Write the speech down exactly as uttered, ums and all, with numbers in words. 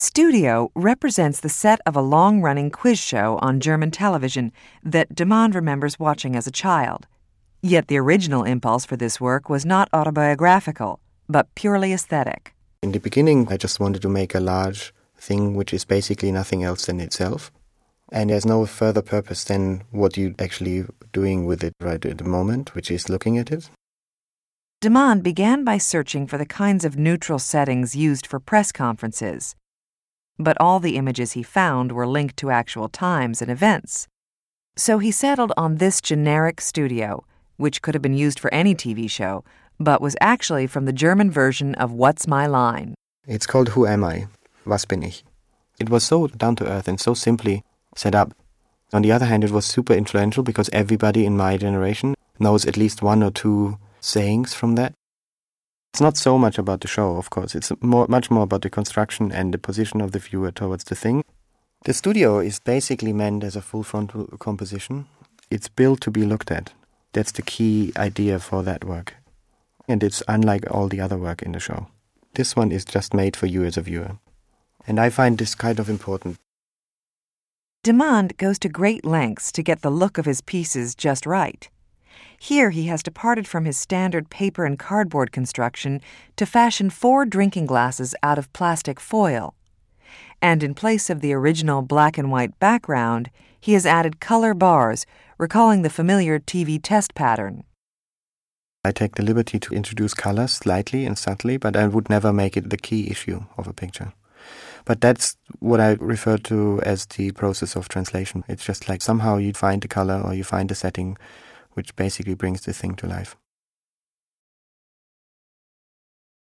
Studio represents the set of a long-running quiz show on German television that Demande remembers watching as a child. Yet the original impulse for this work was not autobiographical, but purely aesthetic. In the beginning, I just wanted to make a large thing which is basically nothing else than itself. And there's no further purpose than what you're actually doing with it right at the moment, which is looking at it. Demande began by searching for the kinds of neutral settings used for press conferences. But all the images he found were linked to actual times and events. So he settled on this generic studio, which could have been used for any T V show, but was actually from the German version of What's My Line? It's called Who Am I? Was bin ich? It was so down-to-earth and so simply set up. On the other hand, it was super influential because everybody in my generation knows at least one or two sayings from that. It's not so much about the show, of course. It's more, much more about the construction and the position of the viewer towards the thing. The studio is basically meant as a full frontal composition. It's built to be looked at. That's the key idea for that work. And it's unlike all the other work in the show. This one is just made for you as a viewer. And I find this kind of important. Demande goes to great lengths to get the look of his pieces just right. Here he has departed from his standard paper and cardboard construction to fashion four drinking glasses out of plastic foil. And in place of the original black and white background, he has added color bars, recalling the familiar T V test pattern. I take the liberty to introduce colors slightly and subtly, but I would never make it the key issue of a picture. But that's what I refer to as the process of translation. It's just like somehow you find the color or you find the setting which basically brings the thing to life.